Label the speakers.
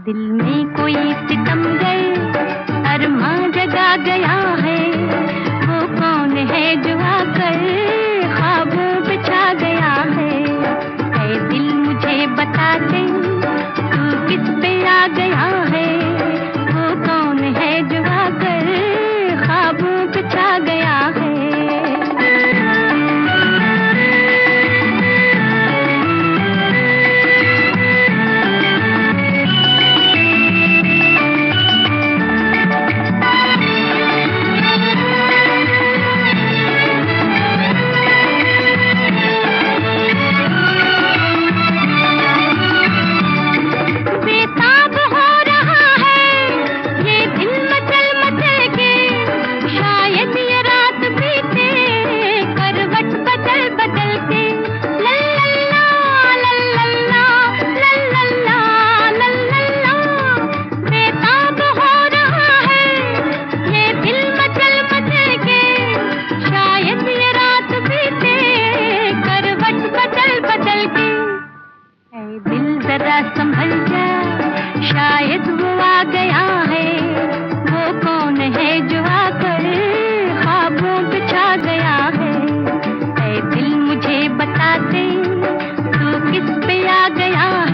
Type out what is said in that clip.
Speaker 1: दिल में कोई सितमगर अरमां जगा गया है। वो कौन है जो आकर ख्वाबों पे छा गया है। ऐ दिल मुझे बता दे तू किस पे आ गया है। वो कौन है जो आकर ख्वाबों पे छा गया है। दिल जरा संभल जा, शायद वो आ गया है। वो कौन है जो आकर ख्वाबों पे छा गया है। ऐ दिल मुझे बता दे तू किस पे आ गया